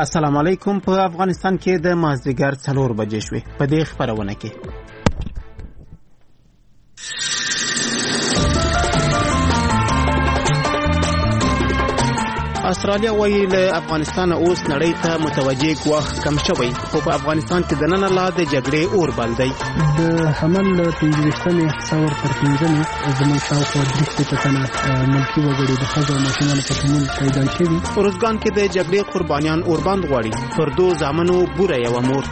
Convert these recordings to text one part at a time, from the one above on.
السلام علیکم. په افغانستان کې د مازدیګر 4 بجې شوې. په دې خبرونه کې استرالیا وایي له افغانستان اوس نړۍ ته متوجه ګواښ کم شوی، خو په افغانستان کې د نن لا د جګړې اور بل دی. د حمل 25 ثور تر 15 زموږ شاوخوا 300 تنه ملکي وګړي د ښځو او ماشومانو په شمول شهیدان شوي. ارزګان کې د جګړې قربانیان اوربند غواړي. فردو زامنو بوره یوه مور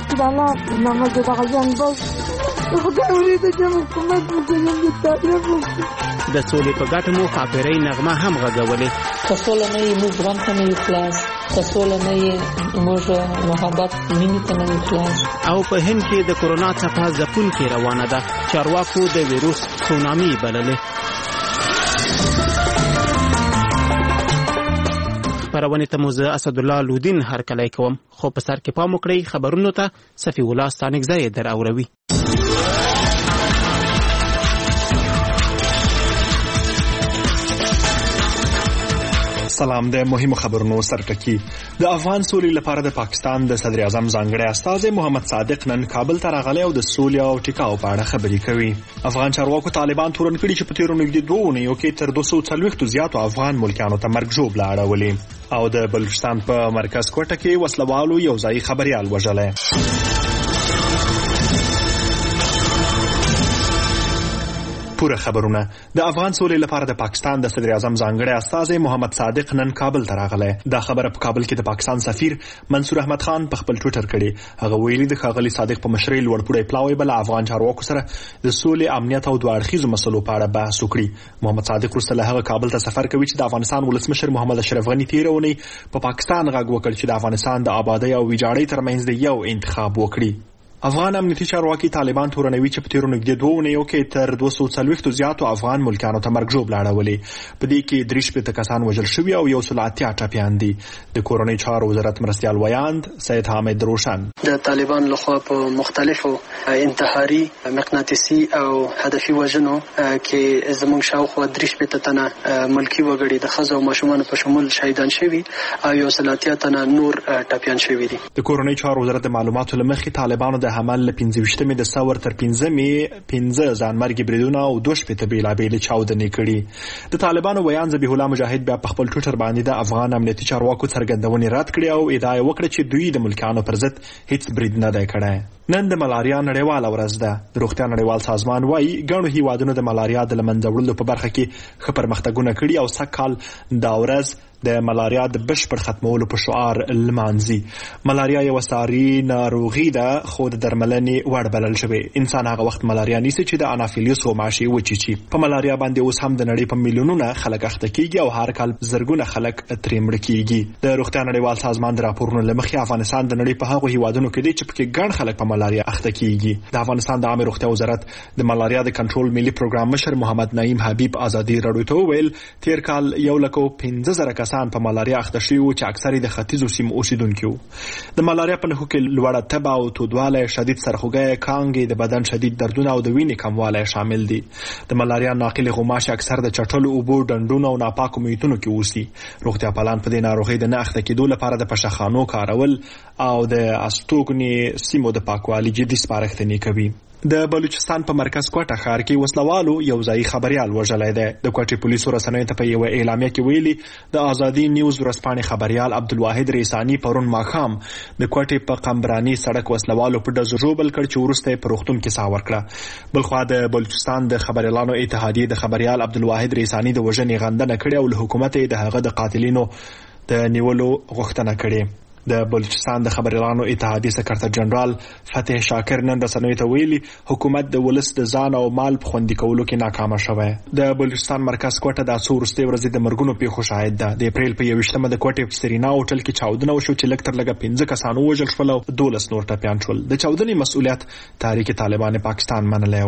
د سولې په ګټه مو ښاپیرۍ نغمه هم غږولې. کسوله نه یې موږ غم ته نه یو خلاص، کسوله نه یې موږ محبت مینې ته نه یو خلاص. او په هند کې د کورونا څپه ځپونکې روانه ده. چارواکو د ویروس سونامي بللې. خبرونه ته مو زه اسدالله لودین هرکلی کوم، خو په سر کې پام وکړئ. خبرونو ته صفی الله ستانکزی در اوروي. سلام. د مهمو خبرونو سرټکی. د افغان سولې لپاره د پاکستان د صدر اعظم ځانګړی استازی محمد صادق نن کابل ته راغلی او د سولې او ټیکاو په اړه خبرې کوي. افغان چارواکو طالبان تورن کړي چې په تیرو نږدې 2 اونیو کې تر 240 زیاتو افغان ملکیانو ته مرګ ژوبله اړولې. او د بلوچستان په مرکز کوټه کې وسلوالو یو ځای خبريال وژلی. پوره خبرونه. د افغان سولې لپاره د پاکستان د صدر اعظم ځانګړی استازی محمد صادق نن کابل ته راغلی. دا خبره په کابل کې د پاکستان سفیر منصور احمد خان په خپل ټویټر کړي. هغه ویلي د ښاغلي صادق په مشرۍ لوړپوړی پلاوی بل افغان چارواکو سره د سولې، امنیت او دوه اړخیزو مسلو په اړه بحث وکړي. محمد صادق وروسته له هغه کابل ته سفر کوي چې د افغانستان ولسمشر محمد اشرف غني تیرونی په پاکستان غږ وکړ چې د افغانستان د آبادی او ویجاړۍ ترمنځ د یو انتخاب وکړي. افغان امنیتي چارواکي طالبان تورنوي چې په تیرو نږدې 2 اونیو کې تر 240 زیاتو افغان ملکیانو ته مرګ ژوبله اړولې. په دې کې 3 کسان وژل شوي او 180 ټپیان دي. د کورنۍ چارو وزارت مرستیال ویاند سید حامد روشن د طالبان لخوا په مختلفو انتحاري، مقناطیسي او هدفي وژنو کې زموږ شاوخوا 3 تنه ملکي وګړي د ښځو او ماشومانو په شمول شهیدان شوي او 180 تنه نور ټپیان شوي دي. د کورنۍ چارو وزارت د معلوماتو لمخې طالبانو د حمل 25 د ثور تر 15 ځانمرګي بریدونه او 2 بیلابېلې چاودنې کړي. د طالبانو ویان ذبیح الله مجاهد بیا په خپل ټویټر باندې د افغان امنیتي چارواکو څرګندونې رد کړې او ادعا وکړه چې دوی د ملکیانو پر ضد هیڅ برید نه دی کړی. نن د ملاریا نړیواله ورځ ده. د روغتیا نړیوال سازمان وايي ګڼو هیوادونو د ملاریا د له منځه وړلو په برخه کې ښه پرمختګونه کړي او سږکال دا ورځ د ملاریا د بشپړ ختمولو په شعار لمانځي. ملاریا یو ساري ناروغي ده خو د درملنې وړ بلل شوی. انسان هغه وخت ملاریا نیسي چې د انافیلیوس غوماشي وچیچي. په ملاریا باندې اوس هم د نړۍ په میلیونونو خلک اخته کیږي او هر کال زرګونه خلک ترې مړه کیږي. د روغتیا نړیوال سازمان د راپورونو لمخې افغانستان د نړۍ په هغو هیوادونو کې دی چې پکې ګڼ خلک په ملاریا اخته کیږي. د افغانستان د عامه روغتیا وزارت د ملاریا د کنټرول ملي پروګرام مشر محمد نعیم حبیب ازادي راډیو ته وویل تیر کال 1,15,000 کسان په ملاریا اخته شوي وو چې اکثر د ختیځو سیمو اوسیدونکي وو. د ملاریا په نښو کې لوړه تبه او تودوالی، شدید سرخوږی، کانګې، د بدن شدید دردونه او د وینې کموالی شامل دي. د ملاریا ناقل غوماشي اکثر د چټلو اوبو، ډنډونو او ناپاکو محیطونو کې اوسي. روغتیا پالان په دې ناروغۍ د نه اخته کېدو لپاره د پشخانو کارول او د استوګنې سیمو د پاکوالي جدي سپارښتنې کوي. د بلوچستان په مرکز کوټه ښار کې وسلوالو یو ځای خبريال وژلی دی. د کوټې پولیسو رسنیو ته په یو اعلامیه کې ویلي د آزادي نیوز ورځپاڼې خبريال عبدالواحد ریسانی پرون ماښام د کوټې په قمبراني سړک وسلوالو په ډزو ژوبل کړ چې وروسته یې په روغتون کې ساه ورکړه. بلخوا د بلوچستان د خبريالانو اتحادیې د خبريال عبدالواحد ریسانی د وژنې غندنه کړې او له حکومت یې د هغه د قاتلینو د نیولو غوښتنه کړې. د بلوچستان د خبريالانو اتحادیې سکرټر جنرال فتح شاکر نن رسنیو ته ویلي حکومت د ولس د ځان او مال په خوندي کولو کې ناکامه شوی. د بلوچستان مرکز کوټه د څو وروستۍ ورځې د مرګونو پیښو شاهد ده. د اپریل په 21مه د کوټې په سرینا هوټل کې چاودنه وشو چې لږ تر لږه 15 کسان ووژل شول او 12 نور ټپیان شول. د چاودنې مسؤلیت تحریک طالبان پاکستان منلی و.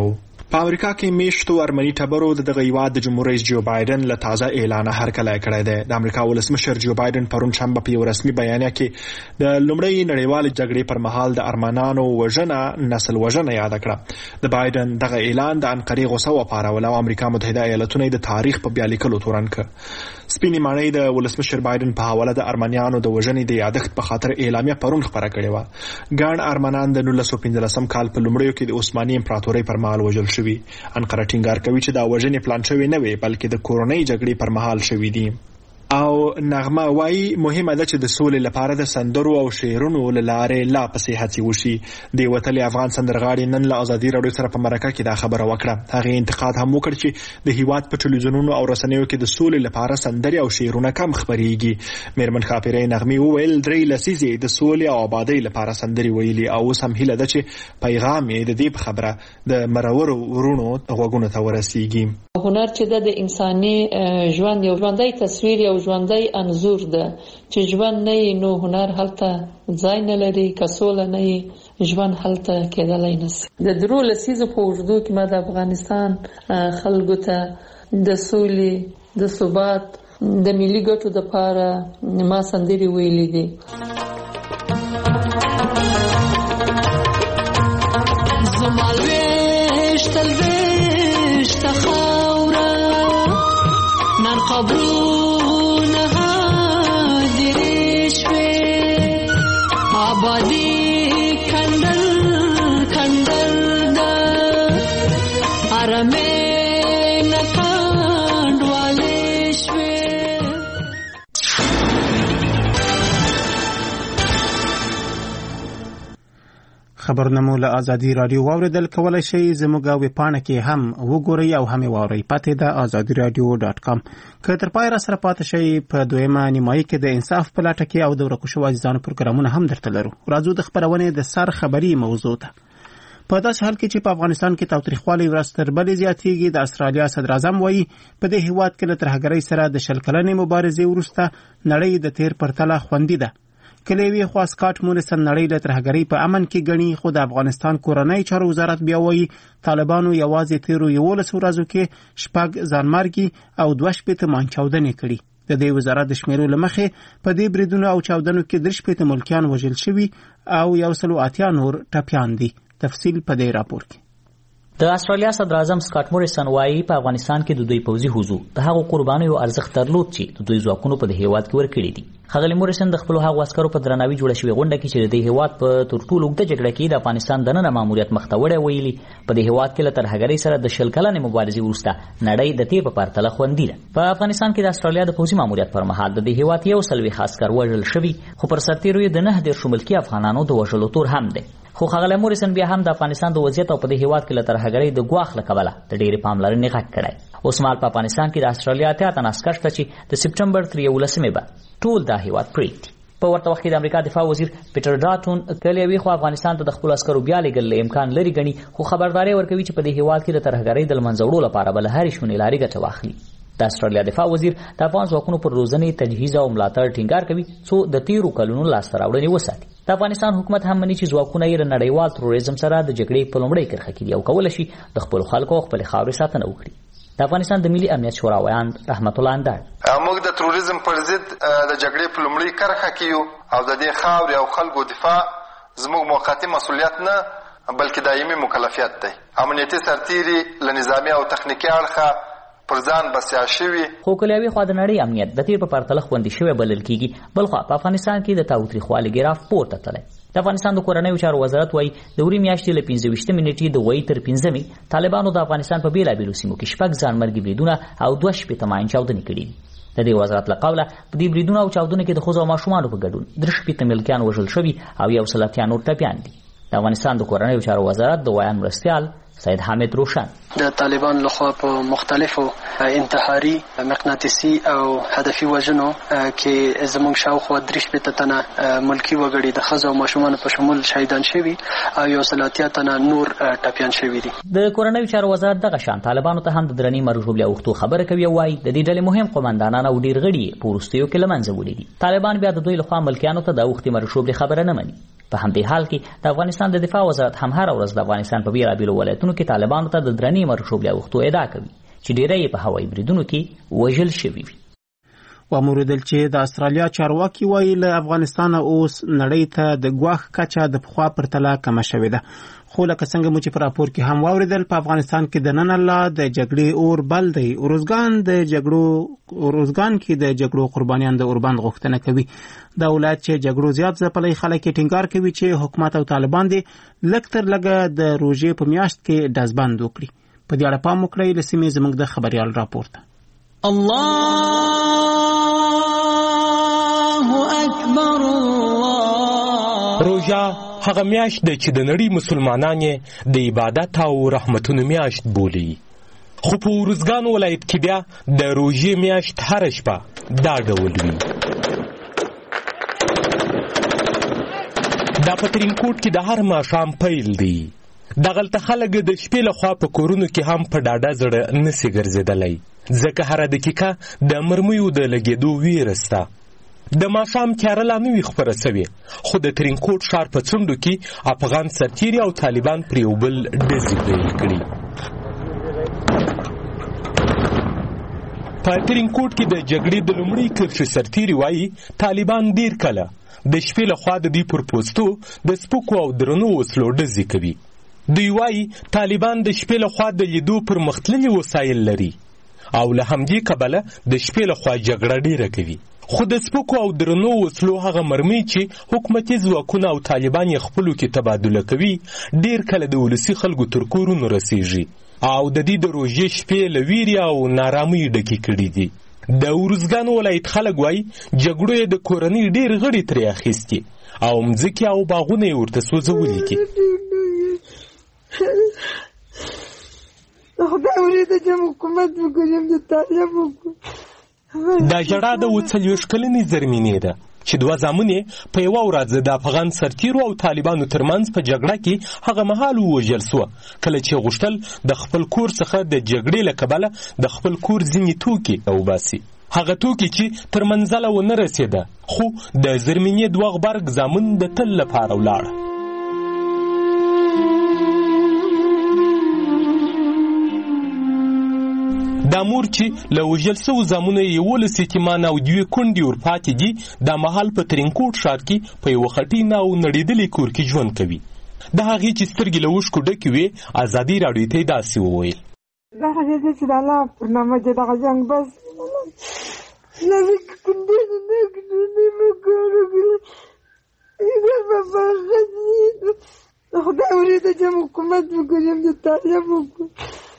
په امریکا کې میشتو ارمني ټبرو دغه هیواد د جمهور رئیس جو بایدن له تازه اعلان هرکلی کړی دی. د امریکا ولسمشر جو بایدن پرون شنبه په یو رسمي بیانیه کې د لومړۍ نړیوالې جګړې پر مهال د ارمنانو وژنه نسل وژنه یاد کړه. د بایدن دغه اعلان د انقرې غوسه وپاروله او امریکا متحده ایالتونه د تاریخ په بیا لیکلو تورن کړ. سپینې ماڼۍ د ولسمشر بایدن په حواله د ارمنیانو د وژنې د یادښت په خاطر اعلامیه پرون خپره کړې وه. ګڼ ارمنان د 1915 کال په لومړیو کې د عثماني امپراتورۍ پر مهال وژل شوي. انقره ټینګار کوي چې دا وژنې پلان شوې نه وي بلکې د کورنۍ جګړې پر مهال شوي دي. او نغمه وایي مهمه ده چې د سولې لپاره د سندرو او شعرونو له لارې لا پسې هڅې وشي. د وتلي افغان سندرغاړي نن له ازادي راډیو سره په مرکه کې دا خبره وکړه. هغه انتقاد هم وکړ چې د هیواد په ټلویزیونونو او رسنیو کې د سولې لپاره سندرې او شعرونه کم خبريږي. میرمن خاپیرې نغمي وویل 3 لسیزې د سولې او آبادۍ لپاره سندرې ویلي او اوس هم هیله ده چې پیغام یې د دې خبره د مرورو ورونو غوږونو ته ورسیږي. هنر چې د انساني ژوند یو ژوندۍ تصویر یو ژوندۍ انځور ده چې ژوند نه نو هنر هلته ځای نه لري. که سوله نه ژوند هلته کېدلی نشي. د 3 لسیزو په اوږدو کې ما د افغانستان خلکو ته د سولې د ثبات د ملي ګټو دپاره ما سندرې ویلي دي. قبرونه هدیرې شوې آبادي کندل ده ارمې نه کندوالې شوې. خبرونه مو له ازادي راډیو واوریدل. کولای شئ زموږ ویبپاڼه کې هم وګورئ او هم واورئ. پته ده azadiradio.com. که تر پای را سره پاتې شئ په دویمه نیمایي کې د انصاف په لټه کې او د ورکو شوو عزیزانو پروګرامونه هم درته لرو. راځو د خبرونې د سر خبري موضوع ته. په داسې حال کې چې په افغانستان کې تاوتریخوالی ورځ تر بلې زیاتېږي، د استرالیا صدر اعظم وایي په دې هیواد کې له ترهګرۍ سره د 20 کلنې مبارزې وروسته نړۍ د تیر پرتله خوندي ده. کلیوي خوا سکاټ موریسن نړۍ له ترهګرۍ په امن کې ګڼي، خو د افغانستان کورنۍ چارو وزارت بیا وایي طالبانو یوازې تیرو 11 ورځو کې 6 ځانمرګي او 2 مان چاودنې کړي. د دې وزارت د شمیرو لمخې په دې بریدونو او چاودنو کې 3 ملکیان وژل شوي او 180 نور ټپیان دي. تفصیل په دې راپور کې. د استرالیا صدر اعظم سکاټ موریسن وایي په افغانستان کې د دوی پوځي حضور د هغو قربانیو ارزښت درلود چې د دوی ځواکونو په دې هیواد کې ورکړي دي. ښاغلي موریسن د خپلو هغو عسکرو په درناوي جوړه شوې غونډه کې چې د دې هیواد په تر ټولو اوږده جګړه کې د افغانستان دننه ماموریت مخته وړی ویلي په دې هیواد کې له ترهګرۍ سره د 20 کلنې مبارزې وروسته نړۍ د تیر په پرتله خوندي ده. په افغانستان کې د استرالیا د پوځي ماموریت پر مهال د دې هیواد 140 عسکر وژل شوي، خو پر سرتیرو یې د 9 ملکي افغانانو د وژلو تور هم دی. خو ښاغلی موریسن بیا هم د افغانستان د وضعیت او په دې هیواد کې له ترهګرۍ د ګواښ له کبله د ډېرې پاملرنې غږ کړی. اوس مهال په افغانستان کې د استرالیا 8 تن عسکر شته چې د سپټمبر 11 به ټول دا هیواد پرېږدي. په ورته وخت کې د امریکا دفاع وزیر پیټر ډاټون کلیوي خو افغانستان ته د خپلو عسکرو بیا لېږل امکان لري ګڼي، خو خبرداری ورکوي چې په دې هیواد کې د ترهګرۍ د له منځه وړو لپاره به له هرې شونې لارې ګټه واخلي. د استرالیا دفاع وزیر د افغان ځواکونو پر روزنې، تجهیز او ملاتړ ټینګار کوي څو د تیرو کلونو لاسته راوړنې وساتي. د افغانستان حکومت هم مني چې ځواکونه یې له نړیوال تروریزم سره د جګړې په لومړۍ کرښه کې دي او کولی شي د خپلو خلکو او خپلې خاورې ساتنه وکړي. د افغانستان د ملي امنیت شورا ویاند رحمت الله اندړ: موږ د تروریزم پر ضد د جګړې په لومړۍ کرښه کې یو او د دې خاورې او خلکو دفاع زموږ موقتي مسؤلیت نه بلکې دایمي مکلفیت دی. امنیتي سرتیري له نظامي او تخنیکي اړخه پر ځان بسیا شوي، خو کلیوي خوا د نړۍ امنیت د تیر په پرتله خوندي شوی بلل کېږي. بلخوا په افغانستان کې د تاوتریخوالي ګراف پورته تللی. د افغانستان د کورنیو چارو وزارت وایي د وری میاشتې له 25 نیټې د وایي تر 15 طالبانو د افغانستان په بیلابیلو سیمو کې 6 ځانمرګي بریدونه او 2 ماین چاودنې کړي دي. د دې وزارت له قوله په دې بریدونو او چاودنو کې د ښځو او ماشومانو په ګډون 3 ملکیان وژل شوي او 180 نور ټپیان دي. د افغانستان د کورنیو چارو وزارت د ویان مرستیال سید حامد روشن: د طالبان لخوا په مختلفو انتحاري، مقناطیسي او هدفي وژنو کې زموږ شاوخوا 3 تنه ملکي وګړي د ښځو او ماشومانو په شمول شهیدان شوي او 180 تنه نور ټپیان شوي دي. د کورنیو چارو وزارت دغه شان طالبانو ته هم د درنې مرګ ژوبلې اوښتو خبره کوي او وایي د دې ډلې مهم قومندانان او ډېر غړي په وروستیو کې له منځه وړي دي. طالبان بیا د دوی لخوا ملکیانو ته د اوښتې مرګ ژوبلې خبره نه مني. په همدې حال کې د افغانستان د دفاع وزارت هم هر ورځ د افغانستان په بیلابیلو ولایتونو کې طالبانو ته د درنې مرشوبلې اوښتو ادعا کوي چې ډیری یې په هوایي بریدونو کې وژل شوي وي. وموردل چې د استرالیا چارواکي وایي له افغانستان اوس نړۍ ته د ګواښ کچه د پخوا پرتله کمه شوې ده. خو لکه څنګه مو چې په راپور کې هم واوریدل په افغانستان کې د نن الله د جګړې اور بل دی. اروزګان کې د جګړو قربانیان د اوربند غوښتنه کوي. د ولایت چې جګړو زیات ځپلي خلک ټینګار کوي چې حکومت او طالبان دي لږ تر لږه د روژې په میاشت کې ډزبند وکړي. په دې اړه پام وکړئ. له سیمې زموږ د خبريال راپورته. الله اکبر. روژه هغه میاشت ده چې د نړۍ مسلمانان د عبادت او رحمتونو میاشت بولي. خو په اروزګان ولایت کې بیا د روژې میاشت هر شپه دا ډول وي. دا په ترینکوټ کې د هر ماښام پیل دی. دغلته خلک د شپې لخوا په کورونو کې هم په ډاډه زړه نسي ګرځېدلی، ځکه هره دقیقه د مرمیو د لګېدو ویره سته. د ماښام تیاره لا نه وي خپره سوې، خو د ترینکوټ ښار په څنډو کې افغان سرتیري او طالبان پر یو بل ډزې پیل کړي. په ترینکوټ کې د جګړې د لومړۍ کرښې سرتیري وایي طالبان ډېر کله د شپې لخوا د دوی پر پوستو د سپکو او درنو وسلو ډزې کوي. دوی وایي طالبان د شپې لخوا د لیدو پرمختللي وسایل لري او له همدې کبله د شپې لخوا جګړه ډېره کوي. خو د سپکو او درنو وسلو هغه مرمۍ چې حکومتي ځواکونه او طالبان یې خپلو کې تبادله کوي ډېر کله د ولسي خلکو تر کورونو رسیږي او د دې د روژې شپې له ویرې او نارامۍ ډکې کړي دي. د اروزګان ولایت خلک وایي جګړو یې د کورنۍ ډېر غړي ترې اخیستي او مځکې او باغونه یې ورته سوځولي دي. خدای وریده چې حکومت وګورم د طالب وګورم. دا ژړا د 40 کلنې زرمینې ده چې دوه زامن یې په یوه ورځ د افغان سرتیرو او طالبانو ترمنځ په جګړه کې هغه مهال ووژل سوه کله چې غوښتل د خپل کور څخه د جګړې له کبله د خپل کور ځینې توکي وباسي. هغه توکي چې تر منزله ونه رسېده، خو د زرمینې دوه غبرګ زامن د تل لپاره ولاړه. دا مور چې له وژل سوو زامنو یې 11 یتیمان او 2 کونډې ورپاتې دي دا مهال په ترینکوټ ښار کې په یوه خټین او نړېدلي کور کې ژوند کوي. د هغې چې سترګې له اوښکو ډکې وې ازادي راډیو ته یې داسې وویل: دغه دې چې د الله پر نامه چې دغه جنګ بس لږ کندې نه کندې مو خدای وریده چې حکومت وګورم د طالب وګورم.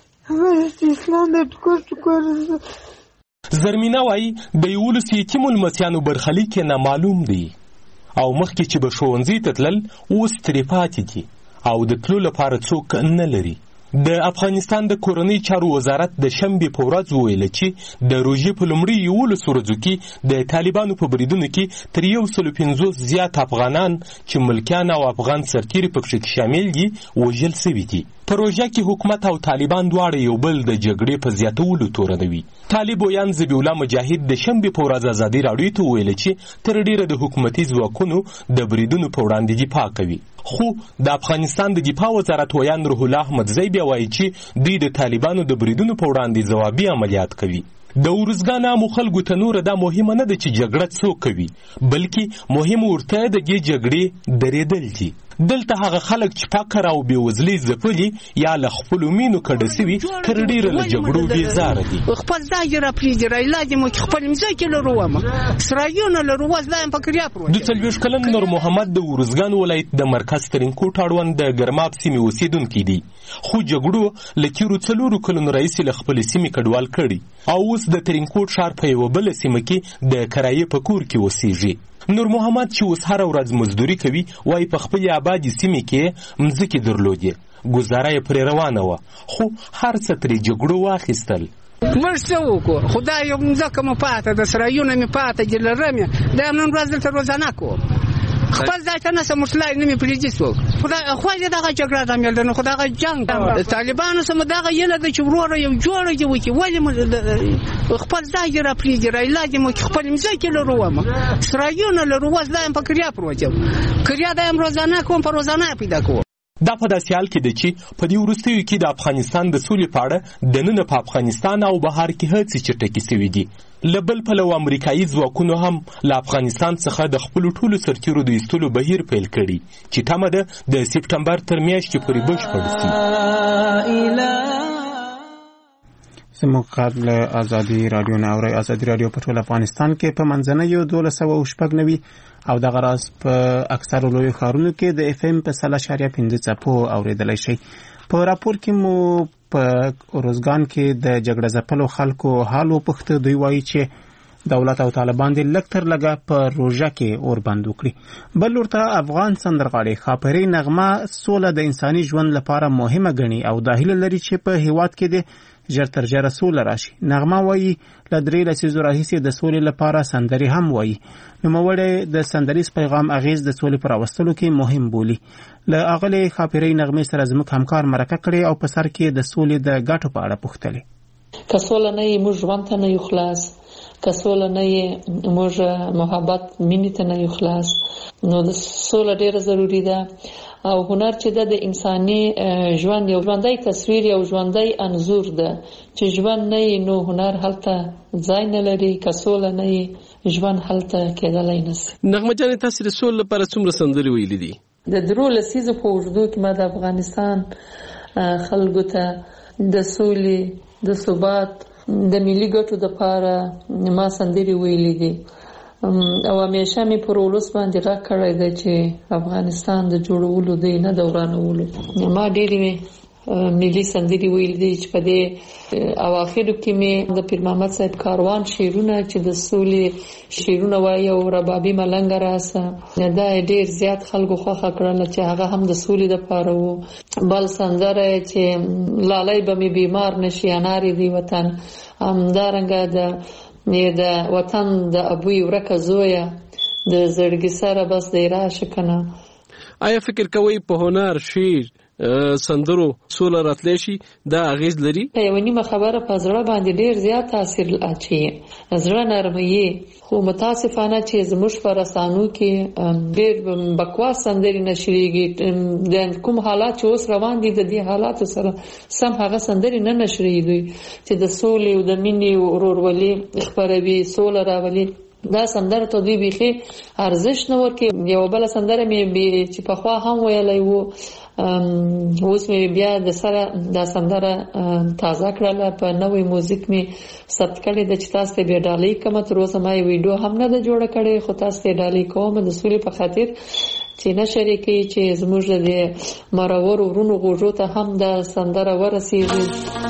زرمینه وایي د 11 یتیمو لمسیانو برخلیک یې نامعلوم دی او مخکې چې به ښوونځي ته تلل اوس ترې پاتې دي او د تلو لپاره څوک نه لري. د افغانستان د کورنۍ چارو وزارت د شنبې په ورځ وویل چې د روژې په لومړي 11 ورځو کې د طالبانو په بریدونو کې تر 150 زیات افغانان چې ملکیان او افغان سرتیري پکې شامل دي وژل شوي دي. په روژه کې حکومت او طالبان دواړه یو بل د جګړې په زیاتولو تورنوي. طالب ویان ذبیح الله مجاهد د شنبې په ورځ ازادي راډیو ته وویل چې تر ډیره د حکومتي ځواکونو د بریدونو په وړاندې دفاع کوي. خو د افغانستان د دفاع وزارت ویان روح الله احمدزی بیا وایي چې دوی د طالبانو د بریدونو په وړاندې ځوابي عملیات کوي. د اروزګان عامو خلکو ته نور دا مهمه نه ده چې جګړه څوک کوي، بلکې مهم ورته د دې جګړې درېدل دي. دلته هغه خلک چې فقر او بېوزلۍ ځپلي یا له خپلو مینو کډه سوي تر ډېره له جګړو بېزاره دي. خپل ځای یې راپرېږدي رایلا دې مو چې خپل مځکې لرو ومه سرایونه لرو اوس لا یم په کریا پروت. 42 کلن نور محمد د اروزګان ولایت د مرکز ترینکوټ اړوند د ګرماب سیمې اوسېدونکی دی، خو جګړو له تېرو 4 کلونو راهیسې له خپلې سیمې کډوال کړي او اوس د ترینکوټ ښار په یوه بله سیمه کې د کرایې په کور کې اوسېږي. نور محمد چې اوس هره ورځ مزدوري کوي وایي په خپلې آبادې سیمې کې مځکې درلودې، ګزاره یې پرې روانه وه، خو هر څه ترې جګړو واخیستل. موږ څه وکړو؟ خدای یو مځکه مو پاته ده، سرایونه مې پاته دي لرم یې، دا نن ورځ دلته روزانه کوم. خپل ځای ته نه سمټلای نه مې پریږدي څوک خدای خو دغه جګړه د مل نه خدای جنگ طالبانو سم دغه یله د چورو یو جوړ دی وکی ولې خپل ځای را پریږدي را علاج مو خپل مزه کې لرو ما سرایونه لرو وځم په کریا پروژه کریا د روزانه کوم په روزانه پیدا کوم دا په داسې حال کې ده چې په دې وروستیو کې د افغانستان د سولې په اړه دننه په افغانستان او بهر کې هڅې چټکې سوي دي. له بل پلوه امریکایي ځواکونو هم له افغانستان څخه د خپلو ټولو سرتیرو د ایستلو بهیر پیل کړي چې تمه ده د سپټمبر تر میاشتې پورې بشپړ شي. زموږ غږ له ازادي راډیو نه اورئ. ازادي راډیو په ټول افغانستان کې په منځنیو 1290 او دغه راز په اکثرو لویو ښارونو کې د اف ام په 100.5 څپو اوریدلای شي. په راپور کې مو په روزګان کې د جګړه ځپلو خلکو حال وپوښته. دوی وایي چې دولت او طالبان د لږ تر لږه په روژه کې اور بند وکړي. بل ورته افغان سندرغاړي خاپري نغمه سوله د انساني ژوند لپاره مهمه ګڼي او د هیله لري چې په هیواد کې د ژر تر ژره سوله راشي. نغمه وایي له 3 لسیزو راهیسې د سولې لپاره سندرې هم وایي. نوموړی د سندریز پیغام اغیز د سولې پر راوستلو کې مهم بولي. له اغلې خاپري نغمې سره زموږ همکار مرکه کړې او په سر کې د سولې د ګټو په اړه پوښتلې. که سوله نه وي موږ ژوند ته نه یو خلاص، که سوله نه وي موږ محبت مینې ته نه یو خلاص. نو د سوله ډیره ضروری ده او هنر چې د انساني ژوند یو ژوندۍ تصویر یو ژوندۍ انځور ده چې ژوند نه وي نو هنر هلته ځای نه لري. که سوله نه وي ژوند هلته کېدلی نشي. نغمه جانې تاسې د سولې لپاره څومره سندرې ویلي دي؟ د 3 لسیزو په اوږدو کې ما د افغانستان خلکو ته د سولې د ثبات د ملي ګټو لپاره ما سندرې ویلي دي او همیشه مې پر ولس باندې را کړی دی چې افغانستان د جوړولو دی نه دورانولو. ما ډېرې ملي سندرې ویلي دي چې په دې اواخرو کې مې د پیر محمد صاحب کاروان شعرونه چې د سولې شعرونه وایي او ربابي ملنګ راسه دا ډېر زیات خلکو خوښه کړل چې هغه هم د سولې لپاره وو. بل سندره چې لالی به مې بیمار نشي انارې دی وطن، همدارنګه د وطن د ابوی ورکه زویه د زړګي سره بس دی راشه کنه. آیا فکر کوئ په هنر شعر سندرو سوله راتلی شي دا اغیز لري؟ یوه نیمه خبره په زړه باندې ډیر زیات تاثیر اچوي، زړه نرموي. خو متاسفانه چې زموږ په رسانو کې ډیر بکواس سندرې نشریږي. د کوم حالات چې اوس روان دي د دې حالاتو سره سم هغه سندرې نه نشریږي چې د سولې او د مینې او ورورولۍ خپروي، سوله راولي. دا سندره ته دوی بیخي ارزښت نه ورکوي. یوه بله سندره مې چې پخوا هم ویلی وو اوس مې بیا د سره دا سندره تازه کړله په نوې موزیک مې ثبت کړې ده چې تاسو ته بیا ډالۍ کوم. تر اوسه ما یې ویډیو هم نه ده جوړه کړې خو تاسو ته ډالۍ کوم د سولې په خاطر چې نشر یې کوي چې زموږ د مرور ورونو غوږو ته هم دا سندره ورسېږي.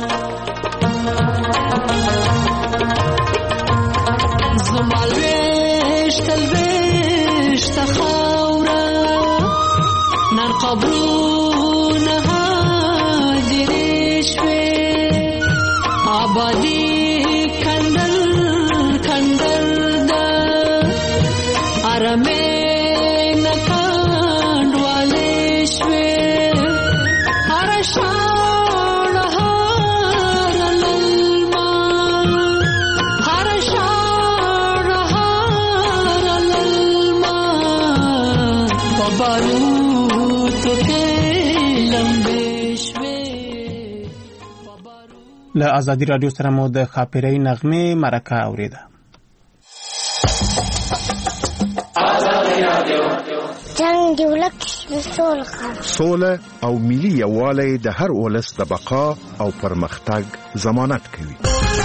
قبرونه هاجرې شوې آبادي کندل کندل ده ارمې نه کاندوالې شوې هر شاړه هر للما هر شاړه هر للما بابارو له ازادي راډیو سره مو د خاپري نغمه مرکه اوریده. جنگ ولک سوله او ملي یووالی د هر ولس د بقا او پرمختګ ضمانت کوي.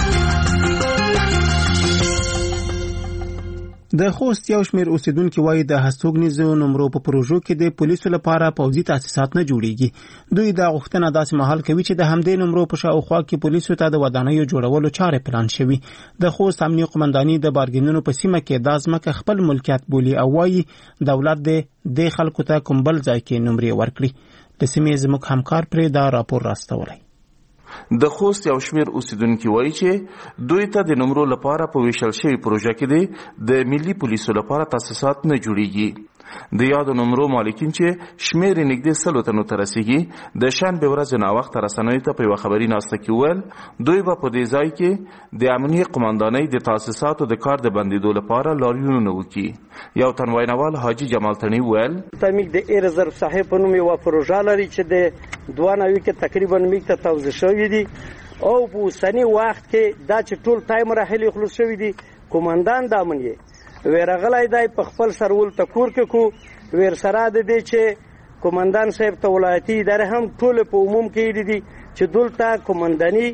د خوست یو شمېر اوسیدونکو وایي د هستوګنیزو نمرو په پروژو کې د پولیسو لپاره پوځي تاسیسات نه جوړیږي. دوی دا غوښتنه داسې مهال کوي چې د همدې نمرو په شاوخوا کې پولیسو ته د ودانیو جوړولو چارې پلان شوي. د خوست امنیه قومنداني د بارګینونو په سیمه کې دا ځمکه خپل ملکیت بولي او وایي دولت د خلکو ته کوم بل ځای کې نمرې ورکړي. د سیمې زموږ همکار پرې دا راپور راستولی. د خوست یو شمېر اوسیدونکي وایي چې دوی ته د نمرو لپاره په ویشل شوي پروژه کې د ملي پولیسو لپاره تاسیسات نه جوړیږي. د یادو نمرو مالکین چې شمیر نږدې 100 تنو ته رسیږي د شنبې ورځ ناوخته رسنیو ته په یوه خبري ناسته کې وویل دوی به په دې ځای کې د امنیه قماندانۍ د تاسیساتو د کار د بندېدو لپاره لاریونونه وکړي. یو تن ویناوال حاجي جمال تڼي وویل تمیک د ایرزرف صاحب په نوم یوه پروژه لري چې د 92 کې تقریبا میک ته توزیع شوې دي او په اوسني وخت کې دا چې ټول ټایم راهلي خلاص شوی دي. کومندان د امنیه ورغلای دی په خپل سرول تکور کې کو ور سره د دې چې کومندان صاحب ته ولایتي اداره هم ټول په عموم کې دي چې دلته کومنداني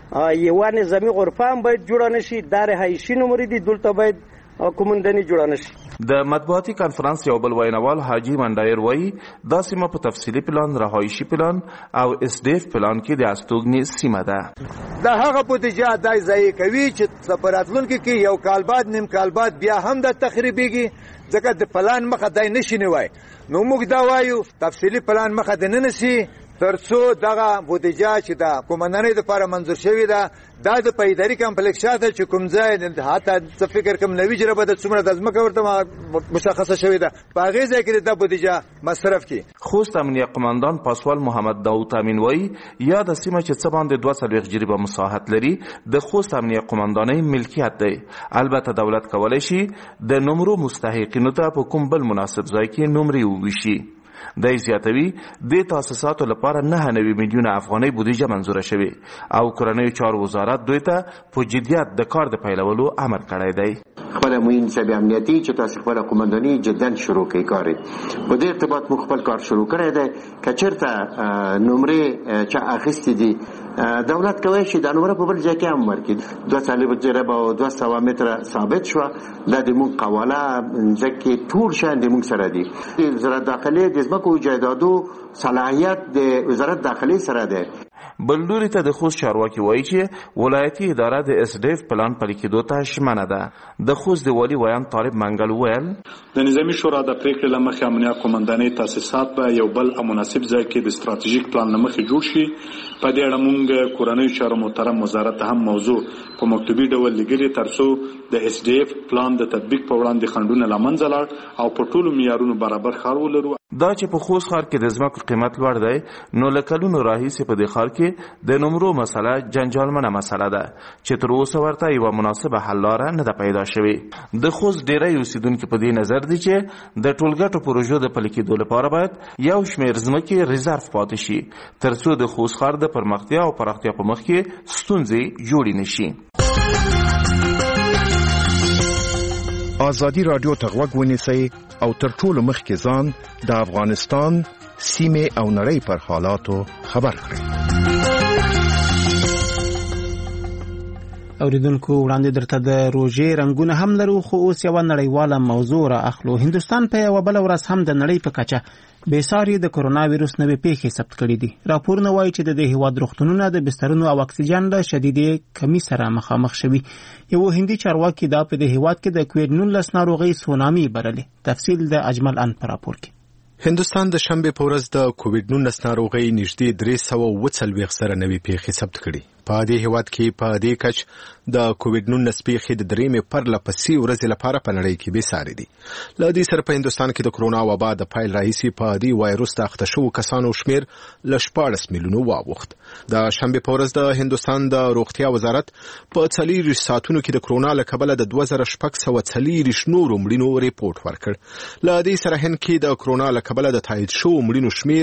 یو نظامی غرفه هم باید جوړ نشي دار هایشي نمبر دي دلته باید کومنداني جوړ نشي. د مطبوعاتي کانفرنس یو بل ویناوال حاجی منډایر وایي دا سیمه په تفصیلي پلان رهایشي پلان او اس ډی اف پلان کې د استوګنې سیمه ده. دا هغه بودیجه دای ځای کوي چې سفارتلونکو کې یو کال بعد نیم کال بعد بیا هم د تخریبيږي ځکه د پلان مخه دای نشي نیوي. نو موږ دا وایو تفصیلي پلان مخه د نه نشي ترڅو دغه بودیجه چې د کومندانۍ لپاره منظور شوی ده دا د پایداری کمپلیکسات چې کوم ځای حتی څه فکر کوم نوی جربه د څومره د ځمکه ورته مشخصه شوی ده په هغې ځای کې د بودیجه مصرف کی. خوست امنیه قماندان پاسوال محمد داوود امین وایي یا د سیمه چې څه باندې 240 جریبه مساحت لري د خوست امنیه قماندانۍ ملکیت دی. البته دولت کولی شي د نمرو مستحقینو ته په کوم بل مناسب ځای کې نمرې وویشي. دای زیاتوي د تاسیساتو لپاره 9 میلیون افغانۍ بودیجه منظوره شوې او کورنیو چارو وزارت دوی ته په جدیت د کار د پیلولو امر کړی دی. خپل موین سبي امنیتي چې تاسو خپل کومنداني جدن شروع کوي کار په دې ارتباط مخ خپل کار شروع کړی دی کچرته نمرې چې اخیستې دي دولت کوي چې د نمبر په بل ځای کې هم ورکړي 240 جریبه او 200 متره ثابت شو د دې قواله ځکه ټول شان د موږ سره دي. وزارت داخلي د ځمکو جایدادو صلاحیت د وزارت داخلي سره ده. بلدوري ته د خوست چارواکي وایي چې ولایتي اداره د اس ډی اف پلان پلي کېدو ته ژمنه ده. د خوست د والي ویان طالب منګل ویل د نظامی شورا د پریکړې له مخې امنیه قومندانۍ تاسیسات به یو بل مناسب ځای کې د ستراتیژیک پلان له مخې جوړ شي. په دې اړه موږ کورنیو چارو محترم وزارت هم موضوع په مکتوبي ډول لګلې ترڅو د اس ډی اف پلان د تطبیق په وړاندې خنډونه له منځه لاړ او په ټولو معیارونو برابر ښار ولرو. دا چې په خوست ښار کې د ځمکو قیمت لوړ دی نو له کلونو راهیسې په دې ښار کې د نمرو مسله جنجالمنه مسله ده چې تر اوسه ورته یوه مناسبه حل لاره نه ده پیدا شوې. د خوست ډیری اوسیدونکي په دې نظر دي چې د ټولګټو پروژو د پلي کېدو لپاره باید یو شمېر ځمکې ریزرف پاتې شي ترڅو د خوست ښار د پرمختیا او پراختیا په مخ کې ستونزې جوړې نه شي. ازادي رادیو ته غوږ ونیسئ او تر ټولو مخکې ځان د افغانستان سیمه او نړۍ پر حالاتو خبر کړئ. اوریدونکو وړاندې درته د روژې رنگونه هم لرو خو اوس یوه نړیواله موضوع را اخلو. هندوستان په یوه بله ورځ هم د نړۍ په کچه بېساري د کرونا ویروس نوې پیښې ثبت کړي دي. راپورونه وایي چې د دې هیواد روغتونونه د بسترونو او اکسیجن له شدیدې کمی سره مخامخ شوي. یو هندي چارواکي دا په دې هیواد کې د کووید 19 ناروغۍ سونامي بللې. تفصیل د اجمل ان پر راپور کې. هندوستان د شنبې په ورځ د کووید 19 ناروغۍ نږدې 340 سره نوې پیښې ثبت کړي. په دې هیواد کې په دې کچ د کووید 19 پیښې د درېمې پرله پسې ورځې لپاره په نړۍ کې بېساري دي. له دې سره په هندوستان کې د کرونا وبا د پیل راهیسې په دې وایروس د اخته شوو کسانو شمېر له 14 میلیونو واوښت. د شنبې په ورځ د هندوستان د روغتیا وزارت په 40 ساعتونو کې د کرونا له کبله د 2640 نورو مړینو ریپورټ ورکړ. له دې سره هند کې د کرونا له کبله د تایید شوو مړینو شمېر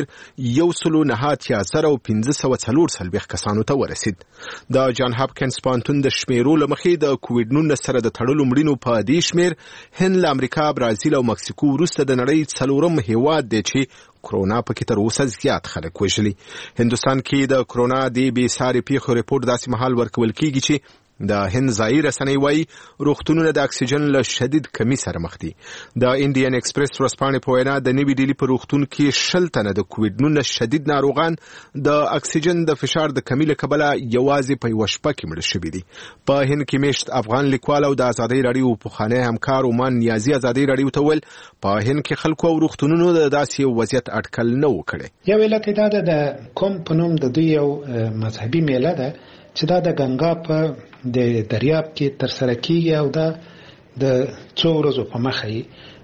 1,1540 کسانو ته ورسید. د جان هاپکینز پوهنتون د شمیرو له مخې د کووید 19 سره د تړلو مړینو په دې شمېر هند له امریکا، برازیل او مکسیکو وروسته د نړۍ 4م هیواد دی چې کرونا پکې تر اوسه زیات خلک وژلي. هندوستان کې د کرونا د بېساري پیښو ریپورټ داسې مهال ورکول کېږي چې د هند ځایي رسنۍ وایي روغتونونه د اکسیجن له شدید کمی سره مخ دي. د انډین ایکسپریس ورځپاڼې په وینا د نوي ډیلي په روغتون کې 60 تنه د کووید 19 شدید ناروغان د اکسیجن د فشار د کمی له کبله یوازې په یوه شپه کې مړه شوي دي. په هند کې میشت افغان لیکوال او د ازادۍ راډیو پخوانی همکار عمان نیازي ازادۍ راډیو ته ویل په هند کې خلکو او روغتونونو د داسې یو وضعیت اټکل نه و کړی. یو علت دا ده د کوم په نوم د دوی یو مذهبي میله ده چې دا د ګنګا په د دریاب کې تر سره کیږي او دا د څو ورځو په مخه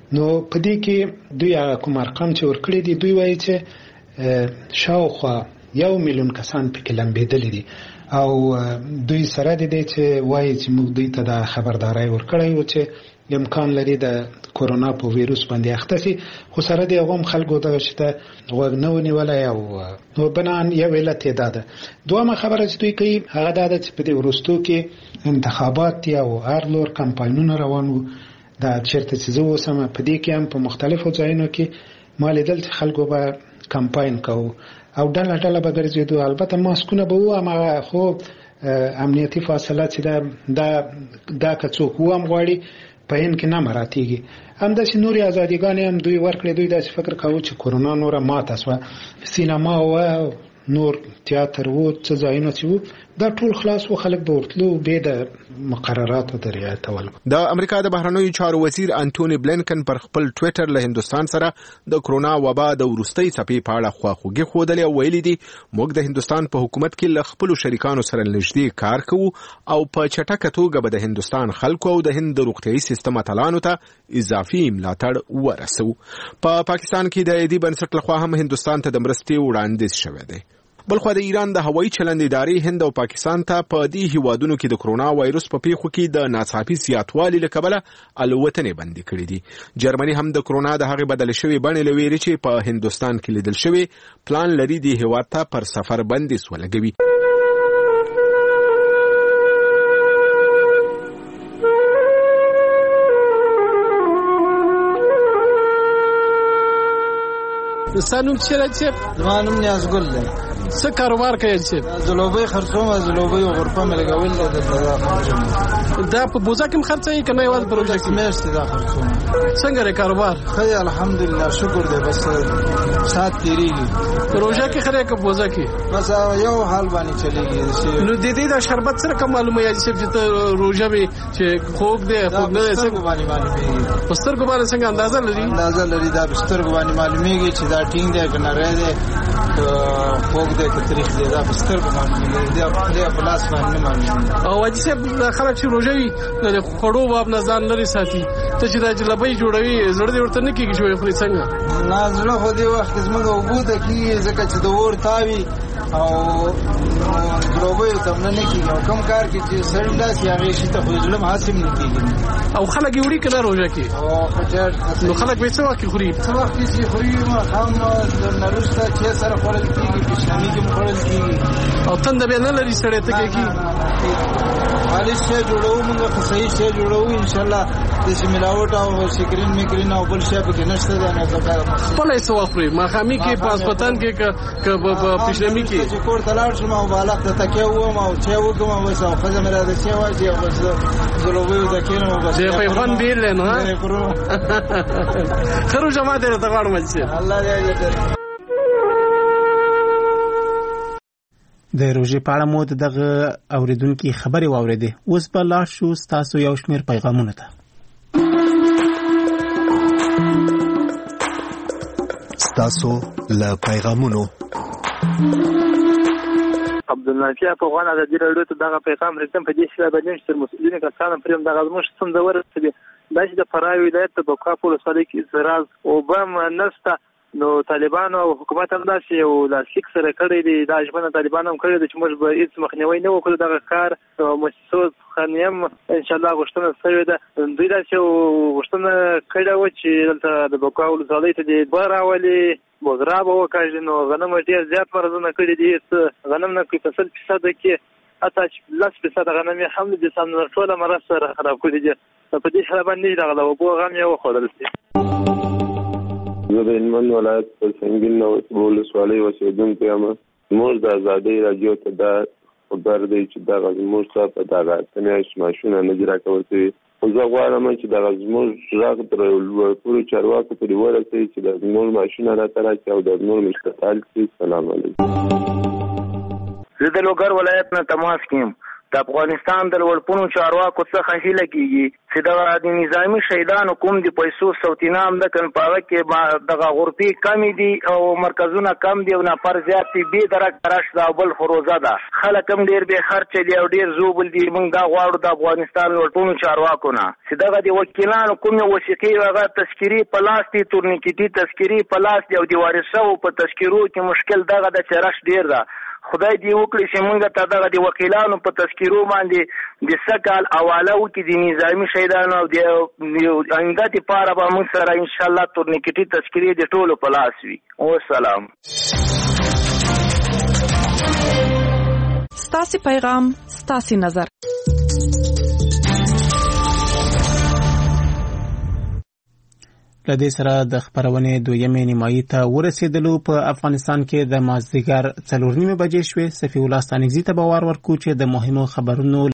نو په دې کې دوی کوم ارقام چې ورکړي دي دوی وایي چې شاوخوا 1 میلیون کسان پکې لمبېدلي دي او دوی سره د دې چې وایي چې موږ دوی ته د خبرداري ورکړی و چې امکان لري د کورونا په ویروس باندې اخته شي خو سره د هغوم خلکو دغه شته غوږ نه ونیولی او نو بنان یو علت یې دا ده. دویمه خبره چې دوی کوي هغه دا ده چې په دې وروستو کې انتخابات دي او هر لور کمپاینونه روان وو. دا چېرته چې زه اوسم په دې کې هم په مختلفو ځایونو کې ما لیدل چې خلکو به کمپاین کوو او ډله ډله به ګرځېدو. البته ماسکونه به وو هماغه خو امنیتي فاصله چې دا که څوک وهم غواړي په هند کې نه مراتیږي. همداسې نورې ازادیګانې هم دوی ورکړې. دوی داسې فکر کوو چې کورونا نوره ماته شوه. سینما و نور تیاتر و څه ځایونه چې وو دا ټول خلاص و خلک به ورتلو بې د مقرراتو د رعایتولو. د امریکا د بهرنیو چارو وزیر انټونی بلینکن پر خپل ټویټر له هندستان سره د کرونا وبا د وروستۍ څپې په اړه خواخوږي ښودلې او ویلي دي موږ د هندستان په حکومت کې له خپلو شریکانو سره نږدې کار کوو او په چټکه توګه به د هندستان خلکو او د هند د روغتیايي سیستم اتلانو ته اضافي ملاتړ ورسوو. په پاکستان کې د ایدي بنسټ لخوا هم هندستان ته د مرستې وړاندیز شوی دی. بلخو د ایران د هوایي چلند ادارې هند او پاکستان ته په دې هیوادونو کې د کرونا وایروس په پیښو کې د ناڅاپي زیاتوالي له کبله الوتنې بندي کړې دي. جرمني هم د کرونا د هغې بدل شوې بڼې له ویرې چې په هندوستان کې لیدل شوې پلان لري د هیواد ته پر سفر بندیز ولګوي. سانوم چې راځي زما نوم نیازګل دی. څه کاروبار کوي چې زلوبۍ خرڅوم زلوبۍ او غرفه مې لګول دا په بوزا کې خرڅوي کنه یوازې پروژه کې مېشت دا خرڅوم. څنګه ری کاروبار؟ خیر الحمدلله شکر دی بس سات تیریږي. پروژه کې خره کې بوزا کې بس یو حال باندې چلیږي. نو د دې د شربت سره کوم معلومه یې چې ته روزه به چې خوګ دی خوګ نه څنګه باندې معلومیږي. پستر کو باندې څنګه اندازه لري دا بستر کو باندې معلومیږي چې دا ټینګ دی کنه رې دی خوګ دی که تاریخ دی دا بستر کو باندې دی په لاس باندې معلومیږي. او واجب چې خلک چې روزه وي د خړو باب نه ځان لري ساتي ته چې دا جلبۍ جوړوي زړه دې ورته نه کېږي چې خوري څنګه نه زړه خو دې وخت زموږ وګوده کېږي ځکه چې د اور تاوي او جلبۍ ته نه کېږي او کوم کار کې چې سړی داسې هغې شي ته خو زړه حاصل نه کېږي او خلک یې وړي که نه روژه کې نو خلک به څه وخت کې خوري څه وخت کې چې خوري ماښام نه وروسته چای سره خوړل کېږي پیشنامي کې هم خوړل کېږي او تنده بیا نه لري سړی ته کېږي خالص شی جوړوو موږ خو صحیح شی جوړوو انشاءالله داسې ملاوټ او سکرین میکرین او بل شی پکې نشته دی نو خپله یې څه وخوري ماښامي کې په هسپتال کې که په پیشنامي کې چې کور ته لاړ شم او بالښت ته تکیه ووم او چای وکړم او بس او ښځه مې راته چای واچوي او بس زلوبۍ ته کښېنم او بس د پیغام ډېر دی نو ښه روژه ماتې درته غواړم حاجي صاحب الله دې اجر د روژې په اړه مو دغه اوریدونکو خبرې واورېدې. اوس به لاړ شو ستاسو یو شمېر پیغامونو ته. ستاسو له پیغامونو عبدالنافع افغان ازادي راډیو ته دغه پیغام رسم په دې شله باندې چې مسؤلین کسان پرېم دغه زموږ څنګه ورسېږي دا چې د فراه ولایت د بکوا په ولسوالۍ کې زراز او بم نسته نو طالبان او حکومت هم داسې یو لاستیک سره کړی دی دا ژمنه طالبان هم کړې ده چې موږ به هېڅ مخنیوی نه وکړو دغه کار مؤسسو څخه هم انشاءالله غوښتنه شوې ده دوی داسې غوښتنه کړې وه چې دلته د بکوا ولسوالۍ ته دې دوه راولي بوزرا به وکاږي نو غنم ډېر زیات مرضونه کړي دي هېڅ غنم نه کوي په 100% کې حتی 10% غنم یې هم د سمنر ټوله مرض سره خراب کړي دي په دې سره باندې دغه د اوبو غم یې وخوړل شي. زه د هلمند ولایت په سنګین ولسوالۍ اوسېدونکی یم. زموږ د ازادۍ راډیو ته دا خبر دی چې دغه زموږ ته په دغه اته میاشتې معاشونه نه دي راکول شوي خو زه غواړم چې دغه زموږ غږ تر لوړپوړو چارواکو پورې ورسوي چې د زموږ معاشونه راته راکړي او د زموږ مشتغل شي. سلام علیکم. زه د لوګر ولایت نه تماس کیم. د افغانستان د لوړپوړو چارواکو څخه هیله کیږي چې د نظامی شهیدانو کوم د پیسو سوتینام د کن پاغه کې د غورپی کمی دي او مرکزونه کم دي او نفر زیات دي به درک ترش دا بل فروزه ده خلک هم ډیر به خرچ دي او ډیر زوبل دي موږ دا غواړو د افغانستان لوړپوړو چارواکو نه چې دغه د وکیلانو کوم وثیقې هغه تذکری پلاس دي تورنیکټي تذکری پلاس دي او د وارثو په تذکرو کې مشکل دغه د چرش ډیر ده خدای دې وکړي چې موږ ته دغه د وکیلانو په تذکرو باندې د سکال حواله وکړي د نظامی شهیدانو او د آینده لپاره به موږ سره ان شاء الله تورنیکټي تذکری د ټولو په لاس وي. والسلام. ستاسو پیغام ستاسو نظر. لدې سره د خبرونې دویمې نیمایي ته ورسېدلو. په افغانستان کې د مازدیګر 4:30 بجې شوې. صفي الله ستانکزي ته به وار ورکو چې د مهمو خبرونو